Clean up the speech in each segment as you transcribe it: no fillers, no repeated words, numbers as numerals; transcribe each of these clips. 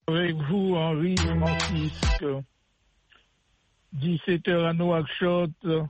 Avec vous, Henri Francisque. 17h à Nouakchott,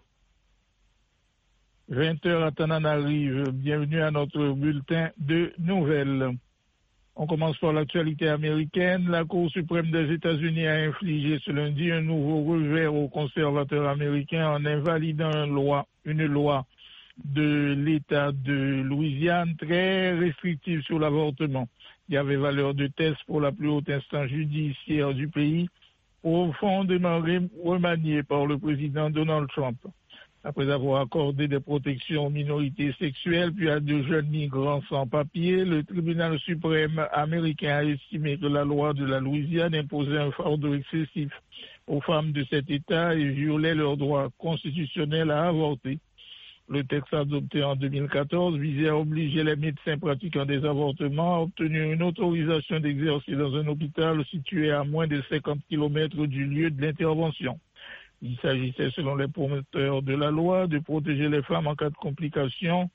20h à Tananarive. Bienvenue à notre bulletin de nouvelles. On commence par l'actualité américaine. La Cour suprême des États-Unis a infligé ce lundi un nouveau revers aux conservateurs américains en invalidant une loi de l'État de Louisiane très restrictive sur l'avortement. Il y avait valeur de test pour la plus haute instance judiciaire du pays, profondément remaniée par le président Donald Trump. Après avoir accordé des protections aux minorités sexuelles puis à de jeunes migrants sans papier, le tribunal suprême américain a estimé que la loi de la Louisiane imposait un fardeau excessif aux femmes de cet État et violait leur droit constitutionnel à avorter. Le texte adopté en 2014 visait à obliger les médecins pratiquant des avortements à obtenir une autorisation d'exercer dans un hôpital situé à moins de 50 km du lieu de l'intervention. Il s'agissait, selon les promoteurs de la loi, de protéger les femmes en cas de complications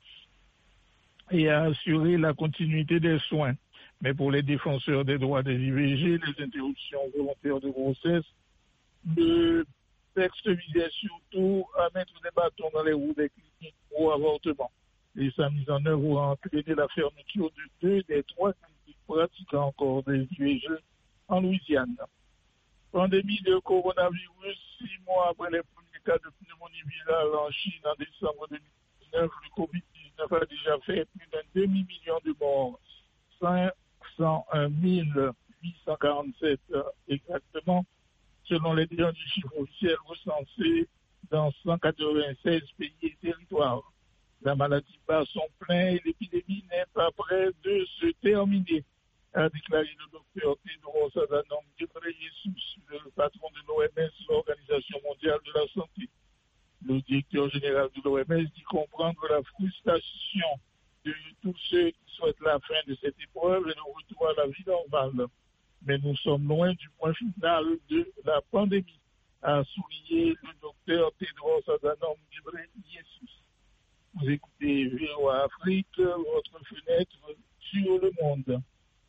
et à assurer la continuité des soins. Mais pour les défenseurs des droits des IVG, les interruptions volontaires de grossesse, le texte visait surtout à mettre des bâtons dans les roues des cliniques pour avortement. Et sa mise en œuvre a entraîné la fermeture de 2 des 3 cliniques pratiquant encore des IVG en Louisiane. Pandémie de coronavirus, 6 mois après les premiers cas de pneumonie virale en Chine en décembre 2019, le Covid-19 a déjà fait plus d'un demi-million de morts, 501 847 exactement, selon les derniers chiffres officiels recensés dans 196 pays et territoires. La maladie bat son plein et l'épidémie n'est pas près de se terminer, a déclaré le docteur Tedros Adhanom Ghebreyesus, le patron de l'OMS, l'Organisation mondiale de la santé. Le directeur général de l'OMS dit comprendre la frustration de tous ceux qui souhaitent la fin de cette épreuve et le retour à la vie normale. Mais nous sommes loin du point final de la pandémie, a souligné le docteur Tedros Adhanom Ghebreyesus. Vous écoutez VOA Afrique, votre fenêtre sur le monde.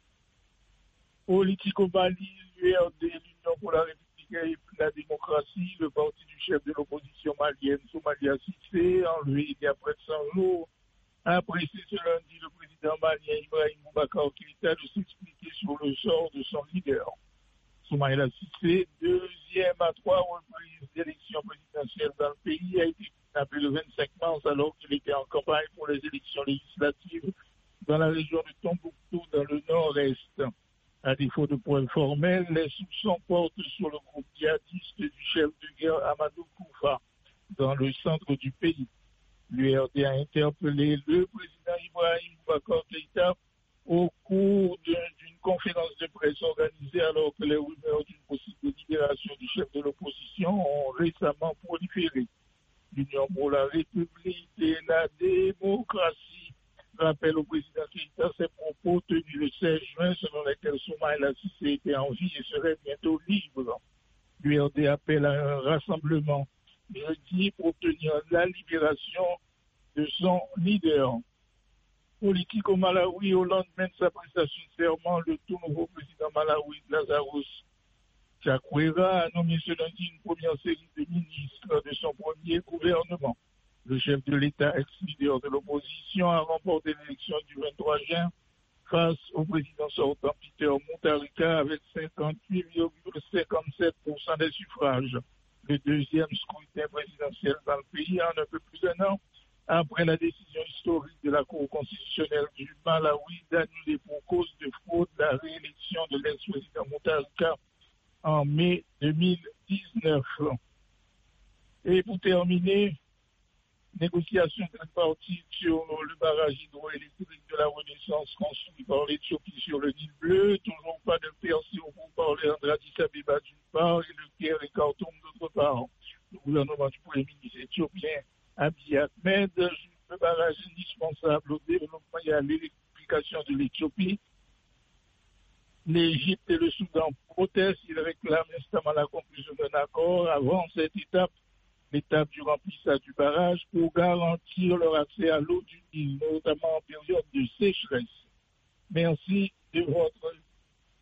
Politique au Mali, l'URD, l'Union pour la République et la démocratie, le parti du chef de l'opposition malienne, Soumaïla Cissé, enlevé il y a près de 100 jours, a apprécié ce lundi le président malien Ibrahim Boubacar Keïta de s'expliquer sur le sort de son leader. Soumaïla Cissé, deuxième à 3 reprises d'élections présidentielles dans le pays, a été kidnappé le 25 mars alors qu'il était en campagne pour les élections législatives dans la région de Tombouctou, dans le nord-est. À défaut de preuves formelles, les soupçons portent sur le groupe djihadiste du chef de guerre Amadou Koufa, dans le centre du pays. L'URD a interpellé le président Ibrahim Boubacar Keïta au cours d'une conférence de presse organisée alors que les rumeurs d'une possible libération du chef de l'opposition ont récemment proliféré. L'Union pour la République et la démocratie rappelle au président Keïta ses propos tenus le 16 juin selon lesquels Soumaïla Cissé était en vie et serait bientôt libre. L'URD appelle à un rassemblement jeudi pour obtenir la libération de son leader. Politique au Malawi, au lendemain de sa prestation de serment, le tout nouveau président malawi, Lazarus Chakwera, a nommé ce lundi une première série de ministres de son premier gouvernement. Le chef de l'État, ex-leader de l'opposition, a remporté l'élection du 23 juin face au président sortant Peter Mutharika avec 58,57% des suffrages. Le deuxième scrutin présidentiel dans le pays en un peu plus d'un an après la décision historique de la Cour constitutionnelle du Malawi d'annuler pour cause de fraude la réélection de l'ex-président Mutharika en mai 2019. Et pour terminer, négociations tripartites sur le barrage hydroélectrique de la Renaissance construit par l'Éthiopie sur le Nil bleu. Toujours pas de percée au pourparlers entre Addis Abeba d'une part et le Caire et Khartoum d'autre part. Le gouvernement du Premier ministre éthiopien Abiy Ahmed juge le barrage indispensable au développement et à l'électrification de l'Éthiopie. L'Égypte et le Soudan protestent. Ils réclament instamment la conclusion d'un accord avant cette étape, l'étape du remplissage du barrage, pour garantir leur accès à l'eau du Nil, notamment en période de sécheresse. Merci de votre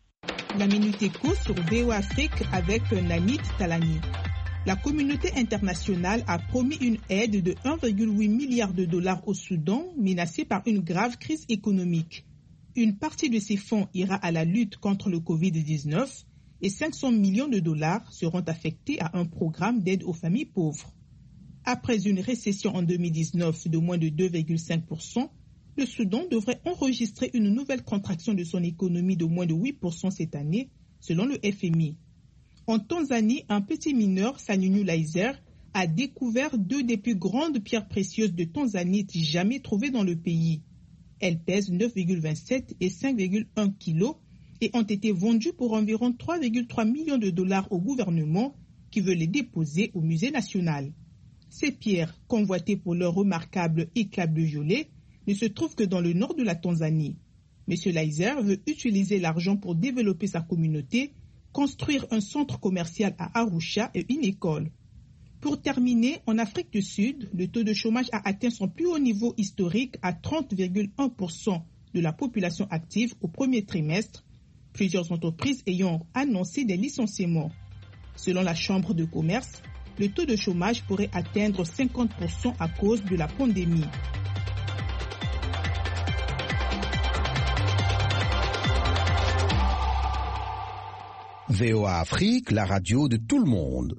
La Minute Éco sur VOA Afrique avec Namit Talani. La communauté internationale a promis une aide de 1,8 milliard de dollars au Soudan, menacé par une grave crise économique. Une partie de ces fonds ira à la lutte contre le Covid-19 et 500 millions de dollars seront affectés à un programme d'aide aux familles pauvres. Après une récession en 2019 de moins de 2,5%, le Soudan devrait enregistrer une nouvelle contraction de son économie de moins de 8% cette année, selon le FMI. En Tanzanie, un petit mineur, Sanyunyu Laizer, a découvert 2 des plus grandes pierres précieuses de Tanzanie jamais trouvées dans le pays. Elles pèsent 9,27 et 5,1 kilos et ont été vendues pour environ 3,3 millions de dollars au gouvernement qui veut les déposer au musée national. Ces pierres, convoitées pour leur remarquable éclat bleu-violet, ne se trouvent que dans le nord de la Tanzanie. M. Laizer veut utiliser l'argent pour développer sa communauté, construire un centre commercial à Arusha et une école. Pour terminer, en Afrique du Sud, le taux de chômage a atteint son plus haut niveau historique à 30,1% de la population active au premier trimestre, plusieurs entreprises ayant annoncé des licenciements. Selon la Chambre de commerce, le taux de chômage pourrait atteindre 50% à cause de la pandémie. VOA Afrique, la radio de tout le monde.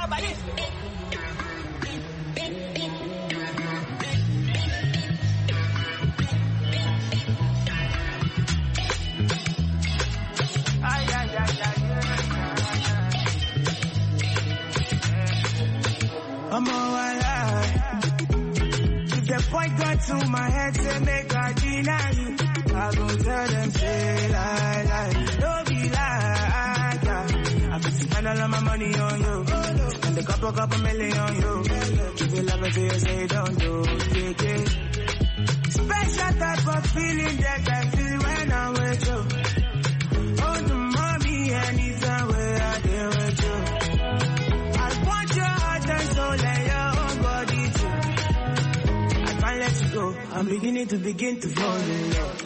I'm alright. If the point got to my head, say make I deny you. I go tell them say lie, don't be like that. I can spend all of my money on you, spend a couple million on you. Give you love until you say don't do, yeah. Special type of feeling that I feel when I'm with you. Oh, the mommy, anytime where I deal with you. I want your heart and soul and your own body too. I can't let you go. I'm beginning to fall in love.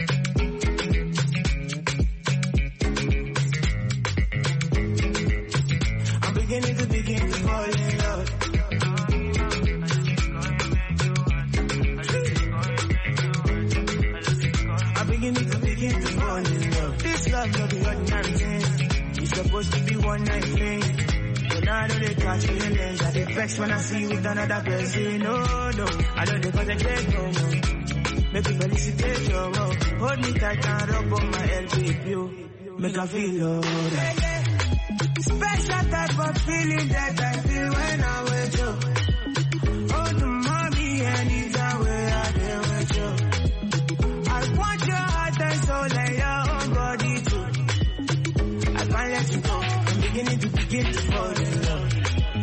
I'm beginning to fall in love. I'm beginning to fall in love. This love not the ordinary thing. It's supposed to be one night thing. But now I know they catch feelings. I get vexed when I see you with another person. No, I know they concentrate no more. Make me felicitate your love. Hold me tight and rub on my LP, you. Make I feel alright. Special type of feeling that I feel when I'm with you. Oh, the mommy, anytime where I deal with you. I want your heart and soul and your own body too. I can't let you go. I'm beginning to fall in love.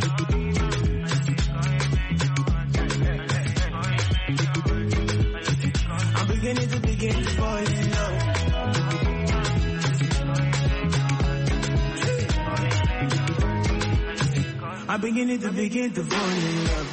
I'm beginning to fall in love. I'm beginning to fall in love.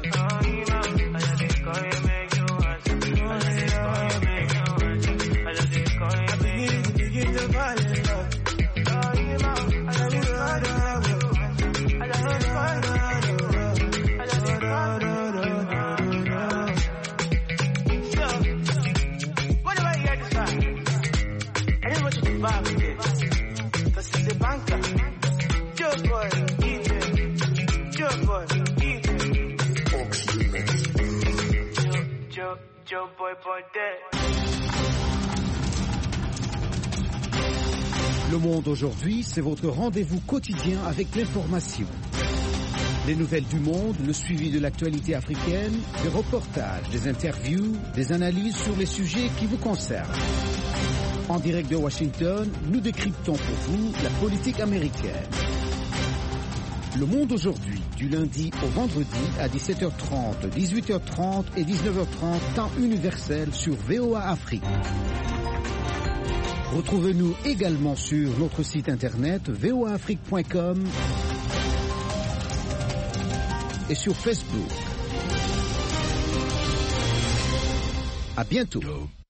Le Monde aujourd'hui, c'est votre rendez-vous quotidien avec l'information. Les nouvelles du monde, le suivi de l'actualité africaine, des reportages, des interviews, des analyses sur les sujets qui vous concernent. En direct de Washington, nous décryptons pour vous la politique américaine. Le Monde aujourd'hui, du lundi au vendredi à 17h30, 18h30 et 19h30, temps universel sur VOA Afrique. Retrouvez-nous également sur notre site internet voaafrique.com et sur Facebook. À bientôt.